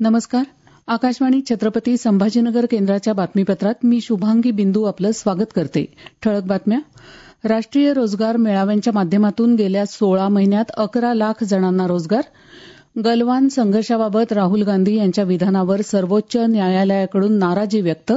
नमस्कार. आकाशवाणी छत्रपती संभाजीनगर केंद्राच्या बातमीपत्रात मी शुभांगी बिंदू आपलं स्वागत करते. ठळक बातम्या. राष्ट्रीय रोजगार मेळाव्यांच्या माध्यमातून गेल्या 16 महिन्यात 11 लाख जणांना रोजगार. गलवान संघर्षाबाबत राहुल गांधी यांच्या विधानावर सर्वोच्च न्यायालयाकडून नाराजी व्यक्त.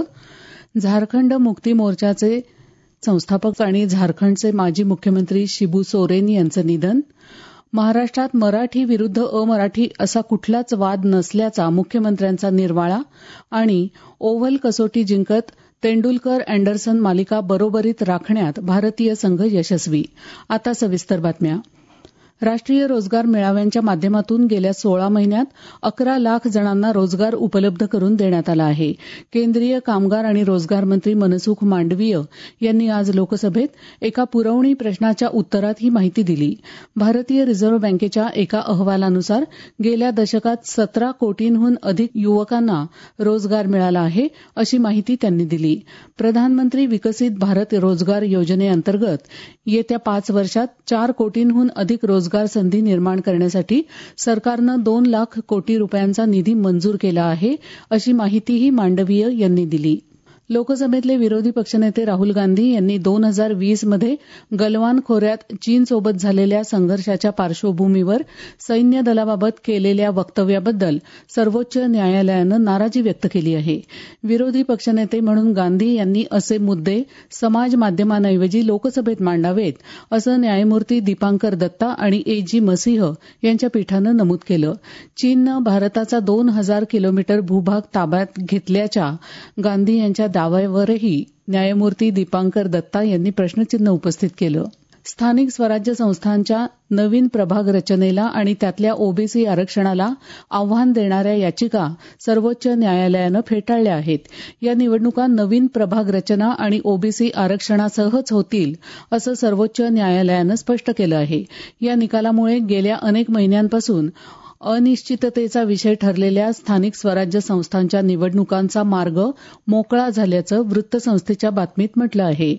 झारखंड मुक्ती मोर्चाचे संस्थापक आणि झारखंडचे माजी मुख्यमंत्री शिबू सोरेन यांचं निधन. महाराष्ट्रात मराठी विरुद्ध अमराठी असा कुठलाच वाद नसल्याचा मुख्यमंत्र्यांचा निर्वाळा. आणि ओव्हल कसोटी जिंकत तेंडुलकर अँडरसन मालिका बरोबरीत राखण्यात भारतीय संघ यशस्वी. आता सविस्तर बातम्या. राष्ट्रीय रोजगार मेळाव्यांच्या माध्यमातून गेल्या 16 महिन्यात 11 लाख जणांना रोजगार उपलब्ध करून देण्यात आला आहे. केंद्रीय कामगार आणि रोजगार मंत्री मनसुख मांडवीय यांनी आज लोकसभेत एका पुरवणी प्रश्नाच्या उत्तरात ही माहिती दिली. भारतीय रिझर्व्ह बँकेच्या एका अहवालानुसार गेल्या दशकात 17 कोटींहून अधिक युवकांना रोजगार मिळाला आहे, अशी माहिती त्यांनी दिली. प्रधानमंत्री विकसित भारत रोजगार योजनेअंतर्गत येत्या 5 वर्षात 4 कोटींहून अधिक रोजगार संधी निर्माण करण्यासाठी सरकारनं 2 लाख कोटी रुपयांचा निधी मंजूर केला आहे, अशी माहितीही मांडवीय यांनी दिली. लोकसभेतले विरोधी पक्षनेते राहुल गांधी यांनी 2020 मध्ये गलवान खोऱ्यात चीनसोबत झालेल्या संघर्षाच्या पार्श्वभूमीवर सैन्य दलाबाबत केलेल्या वक्तव्याबद्दल सर्वोच्च न्यायालयानं नाराजी व्यक्त केली आहे. विरोधी पक्षनेते म्हणून गांधी यांनी असे मुद्दे समाज माध्यमांऐवजी लोकसभेत मांडावेत, असं न्यायमूर्ती दीपांकर दत्ता आणि A.G. मसिह यांच्या पीठानं नमूद केलं. चीननं भारताचा 2000 किलोमीटर भूभाग ताब्यात घेतल्याच्या गांधी यांच्या दाव्यावरही न्यायमूर्ती दीपांकर दत्ता यांनी प्रश्नचिन्ह उपस्थित केलं. स्थानिक स्वराज्य संस्थांच्या नवीन प्रभाग रचनेला आणि त्यातल्या ओबीसी आरक्षणाला आव्हान देणाऱ्या याचिका सर्वोच्च न्यायालयानं फेटाळल्या आहेत. या निवडणुका नवीन प्रभाग रचना आणि ओबीसी आरक्षणासहच होतील, असं सर्वोच्च न्यायालयानं स्पष्ट केलं आहे. या निकालामुळे गेल्या अनेक महिन्यांपासून अनिश्चिततेचा विषय ठरलेल्या स्थानिक स्वराज्य संस्थांच्या निवडणुकांचा मार्ग मोकळा झाल्याचं वृत्तसंस्थेच्या बातमीत म्हटलं आहे.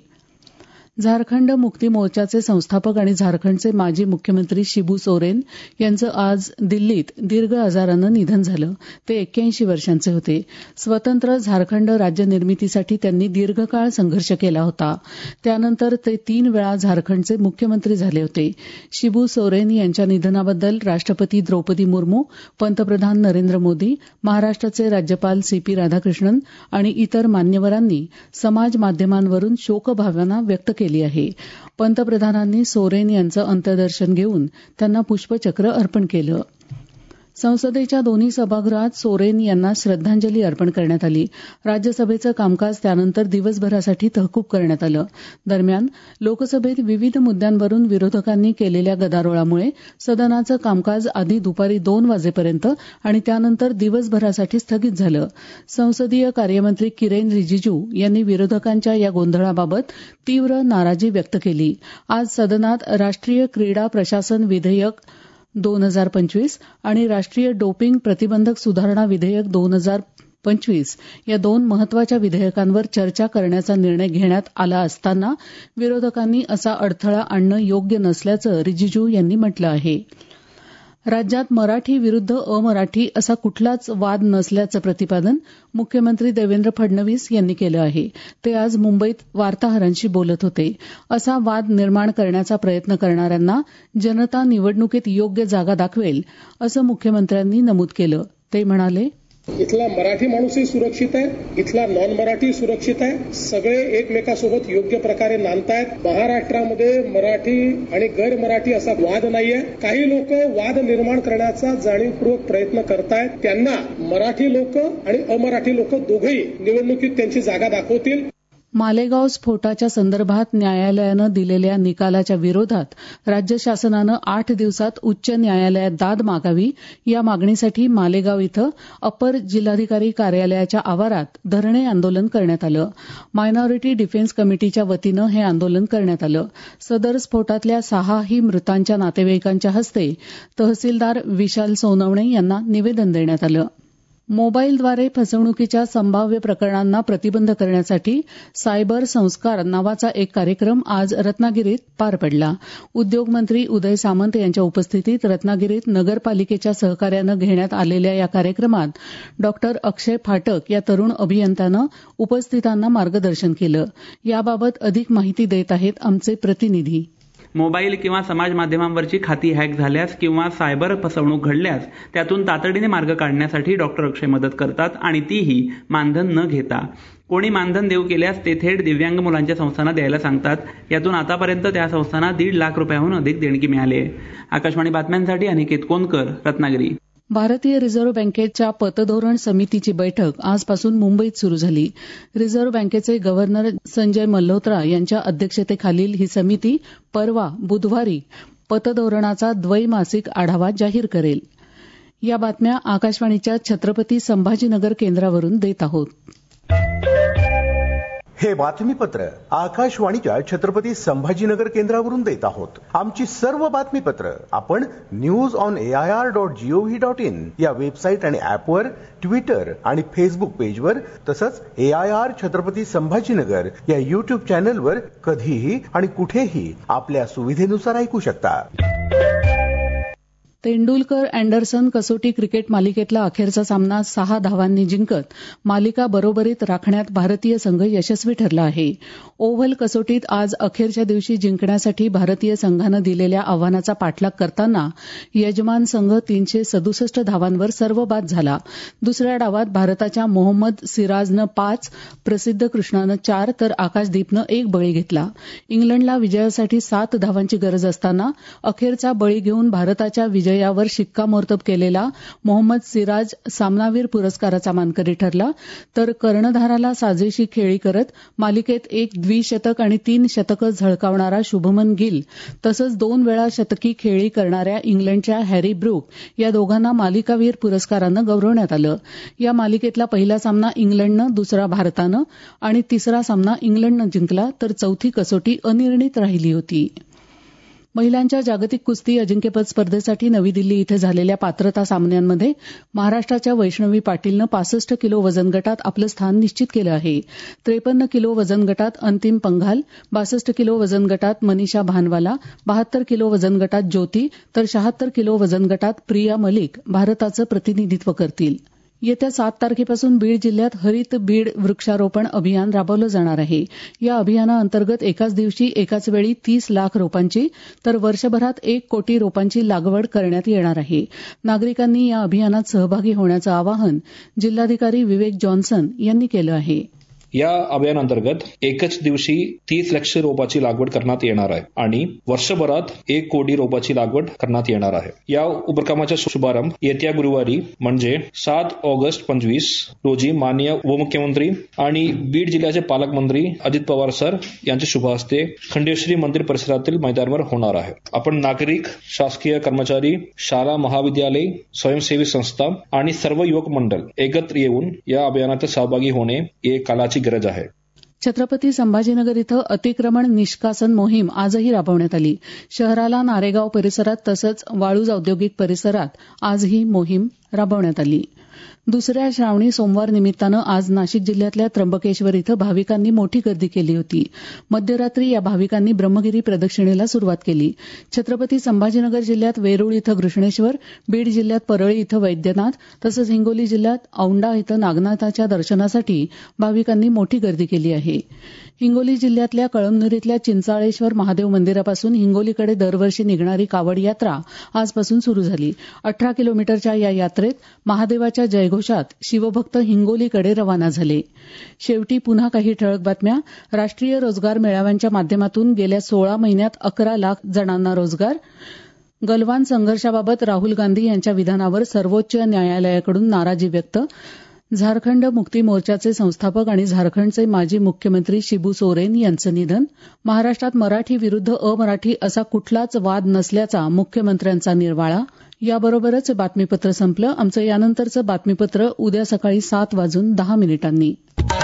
झारखंड मुक्ती मोर्चाचे संस्थापक आणि झारखंडचे माजी मुख्यमंत्री शिबू सोरेन यांचं आज दिल्लीत दीर्घ आजारानं निधन झालं. ते 81 वर्षांचे होते. स्वतंत्र झारखंड राज्य निर्मितीसाठी त्यांनी दीर्घकाळ संघर्ष केला होता. त्यानंतर ते 3 वेळा झारखंडचे मुख्यमंत्री झाले होते. शिबू सोरेन यांच्या निधनाबद्दल राष्ट्रपती द्रौपदी मुर्मू, पंतप्रधान नरेंद्र मोदी, महाराष्ट्राचे राज्यपाल CP राधाकृष्णन आणि इतर मान्यवरांनी समाज माध्यमांवरून शोकभावना व्यक्त केली आहे. पंतप्रधानांनी सोरेन यांचं अंत्यदर्शन घेऊन त्यांना पुष्पचक्र अर्पण केलं. संसदेच्या दोन्ही सभागृहात सोरेन यांना श्रद्धांजली अर्पण करण्यात आली. राज्यसभेचं कामकाज त्यानंतर दिवसभरासाठी तहकूब करण्यात आलं. दरम्यान लोकसभेत विविध मुद्द्यांवरून विरोधकांनी केलेल्या गदारोळामुळे सदनाचं कामकाज आधी दुपारी 2 वाजेपर्यंत आणि त्यानंतर दिवसभरासाठी स्थगित झालं. संसदीय कार्यमंत्री किरेन रिजिजू यांनी विरोधकांच्या या गोंधळाबाबत तीव्र नाराजी व्यक्त केली. आज सदनात राष्ट्रीय क्रीडा प्रशासन विधेयक 2025 आणि राष्ट्रीय डोपिंग प्रतिबंधक सुधारणा विधेयक 2025 या 2 महत्वाच्या विधेयकांवर चर्चा करण्याचा निर्णय घेण्यात आला असताना विरोधकांनी असा अडथळा आणणं योग्य नसल्याचं रिजिजू यांनी म्हटलं आहे. राज्यात मराठी विरुद्ध अमराठी असा कुठलाच वाद नसल्याचं प्रतिपादन मुख्यमंत्री देवेंद्र फडणवीस यांनी केलं आहे. ते आज मुंबईत वार्ताहरांशी बोलत होते. असा वाद निर्माण करण्याचा प्रयत्न करणाऱ्यांना जनता निवडणुकीत योग्य जागा दाखवेल, असं मुख्यमंत्र्यांनी नमूद केलं. ते म्हणाले, इथला मराठी माणूसही सुरक्षित आहे, इथला नॉन मराठी सुरक्षित आहे. सगळे एकमेकासोबत योग्य प्रकारे नांदतायत. महाराष्ट्रामध्ये मराठी आणि गैर मराठी असा वाद नाहीये. काही लोक वाद निर्माण करण्याचा जाणीवपूर्वक प्रयत्न करतायत. त्यांना मराठी लोक आणि अमराठी लोक दोघेही निवडणुकीत त्यांची जागा दाखवतील. मालेगाव स्फोटाच्या संदर्भात न्यायालयानं दिलेल्या निकालाच्या विरोधात राज्य शासनानं 8 दिवसात उच्च न्यायालयात दाद मागावी. या मागणीसाठी मालेगाव इथं अपर जिल्हाधिकारी कार्यालयाच्या आवारात धरणे आंदोलन करण्यात आलं. मायनॉरिटी डिफेन्स कमिटीच्या वतीनं हे आंदोलन करण्यात आलं. सदर स्फोटातल्या 6 मृतांच्या नातेवाईकांच्या हस्ते तहसीलदार विशाल सोनवणे यांना निवेदन देण्यात आलं. मोबाईलद्वारे फसवणुकीच्या संभाव्य प्रकरणांना प्रतिबंध करण्यासाठी सायबर संस्कार नावाचा एक कार्यक्रम आज रत्नागिरीत पार पडला. उद्योगमंत्री उदय सामंत यांच्या उपस्थितीत रत्नागिरीत नगरपालिकेच्या सहकार्यानं घेण्यात आलेल्या या कार्यक्रमात डॉक्टर अक्षय फाटक या तरुण अभियंत्यानं उपस्थितांना मार्गदर्शन केलं. याबाबत अधिक माहिती देत आहेत आमचे प्रतिनिधी. मोबाईल किंवा समाज माध्यमांवरची खाती हॅक झाल्यास किंवा सायबर फसवणूक घडल्यास त्यातून तातडीने मार्ग काढण्यासाठी डॉक्टर अक्षय मदत करतात आणि तीही मानधन न घेता. कोणी मानधन देऊ केल्यास ते थेट दिव्यांग मुलांच्या संस्थांना द्यायला सांगतात. यातून आतापर्यंत त्या संस्थांना 1.5 लाख रुपयाहून अधिक देणगी मिळाली आहे. आकाशवाणी बातम्यांसाठी अनिकेत कोनकर, रत्नागिरी. भारतीय रिझर्व्ह बँकेच्या पतधोरण समितीची बैठक आजपासून मुंबईत सुरू झाली. रिझर्व्ह बँकेचे गव्हर्नर संजय मल्होत्रा यांच्या अध्यक्षतेखालील ही समिती परवा बुधवारी पतधोरणाचा द्वैमासिक आढावा जाहीर करेल. या बातम्या आकाशवाणीच्या छत्रपती संभाजीनगर केंद्रावरून देत आहोत. हे बातमीपत्र आकाशवाणीच्या छत्रपती संभाजीनगर केंद्रावरून देत आहोत. आमची सर्व बातमीपत्र आपण news.air.gov.in या वेबसाईट आणि ऍपवर, ट्विटर आणि फेसबुक पेजवर तसंच AIR छत्रपती संभाजीनगर या युट्यूब चॅनलवर कधीही आणि कुठेही आपल्या सुविधेनुसार ऐकू शकता. तेंडुलकर अँडरसन कसोटी क्रिकेट मालिकेतला अखेरचा सामना 6 धावांनी जिंकत मालिका बरोबरीत राखण्यात भारतीय संघ यशस्वी ठरला आहे. ओव्हल कसोटीत आज अखेरच्या दिवशी जिंकण्यासाठी भारतीय संघानं दिलेल्या आव्हानाचा पाठलाग करताना यजमान संघ 367 धावांवर सर्वबाद झाला. दुसऱ्या डावात भारताच्या मोहम्मद सिराजनं 5, प्रसिद्ध कृष्णानं 4 तर आकाशदीपनं 1 बळी घेतला. इंग्लंडला विजयासाठी 7 धावांची गरज असताना अखेरचा बळी घेऊन भारताच्या विजयावर शिक्कामोर्तब केलेला मोहम्मद सिराज सामनावीर पुरस्काराचा मानकरी ठरला. तर कर्णधाराला साजेशी खेळी करत मालिकेत 1 द्विशतक आणि 3 शतकं झळकावणारा शुभमन गिल तसंच 2 वेळा शतकी खेळी करणाऱ्या इंग्लंडच्या हॅरी ब्रूक या दोघांना मालिकावीर पुरस्कारानं गौरवण्यात आलं. या मालिकेतला पहिला सामना इंग्लंडनं, दुसरा भारतानं आणि तिसरा सामना इंग्लंडनं जिंकला तर चौथी कसोटी अनिर्णित राहिली होती. महिलांच्या जागतिक कुस्ती अजिंक्यपद स्पर्धेसाठी नवी दिल्ली इथं झालेल्या पात्रता सामन्यांमध्ये महाराष्ट्राच्या वैष्णवी पाटीलनं 65 किलो वजन गटात आपलं स्थान निश्चित केलं आहे. 53 किलो वजन गटात अंतिम पंघाल, 62 किलो वजन गटात मनीषा भानवाला, 72 किलो वजन गटात ज्योती तर 76 किलो वजन गटात प्रिया मलिक भारताचं प्रतिनिधित्व करतील. येत्या 7 तारखेपासून बीड जिल्ह्यात हरित बीड वृक्षारोपण अभियान राबवलं जाणार आहे. या अभियानाअंतर्गत एकाच दिवशी एकाच वेळी 30 लाख रोपांची तर वर्षभरात 1 कोटी रोपांची लागवड करण्यात येणार आहे. नागरिकांनी या अभियानात सहभागी होण्याचं आवाहन जिल्हाधिकारी विवेक जॉन्सन यांनी केलं आहे. या अभियानांतर्गत एकच दिवशी 30 लाख रोपाची लागवड करण्यात येणार आहे आणि वर्षभरात 1 कोटी रोपाची लागवड करण्यात येणार आहे. या उपक्रमाचा शुभारंभ येत्या गुरुवारी म्हणजे 7 ऑगस्ट 2025 रोजी माननीय उपमुख्यमंत्री आणि बीड जिल्ह्याचे पालकमंत्री अजित पवार सर यांच्या शुभ हस्ते खंडेश्वरी मंदिर परिसरातील मैदानावर होणार आहे. आपण नागरिक, शासकीय कर्मचारी, शाळा महाविद्यालय, स्वयंसेवी संस्था आणि सर्व युवक मंडळ एकत्र येऊन या अभियानात सहभागी होणे हे काळाची गरज आहे. छत्रपती संभाजीनगर इथं अतिक्रमण निष्कासन मोहीम आजही राबवण्यात आली. शहराला नारेगाव परिसरात तसंच वाळूज औद्योगिक परिसरात आज ही मोहीम राबवण्यात आली. दुसऱ्या श्रावणी सोमवार निमित्तानं आज नाशिक जिल्ह्यातल्या त्र्यंबकेश्वर इथं भाविकांनी मोठी गर्दी केली होती. मध्यरात्री या भाविकांनी ब्रह्मगिरी प्रदक्षिणेला सुरुवात केली. छत्रपती संभाजीनगर जिल्ह्यात वेरूळ इथं घृष्णेश्वर, बीड जिल्ह्यात परळी इथं वैद्यनाथ तसंच हिंगोली जिल्ह्यात औंढा इथं नागनाथाच्या दर्शनासाठी भाविकांनी मोठी गर्दी केली आहे. हिंगोली जिल्ह्यातल्या कळमनुरीतल्या चिंचाळेश्वर महादेव मंदिरापासून हिंगोलीकडे दरवर्षी निघणारी कावड यात्रा आजपासून सुरू झाली. 18 किलोमीटरच्या या यात्रेत महादेवाच्या जयघोषात शिवभक्त हिंगोलीकडे रवाना झाले. शेवटी पुन्हा काही ठळक बातम्या. राष्ट्रीय रोजगार मेळाव्यांच्या माध्यमातून गेल्या 16 महिन्यात 11 लाख जणांना रोजगार. गलवान संघर्षाबाबत राहुल गांधी यांच्या विधानावर सर्वोच्च न्यायालयाकडून नाराजी व्यक्त. झारखंड मुक्ती मोर्चाचे संस्थापक आणि झारखंडचे माजी मुख्यमंत्री शिबू सोरेन यांचं निधन. महाराष्ट्रात मराठी विरुद्ध अमराठी असा कुठलाच वाद नसल्याचा मुख्यमंत्र्यांचा निर्वाळा. याबरोबरच बातमीपत्र संपलं. आमचं यानंतरचं बातमीपत्र उद्या सकाळी 7:10 वाजून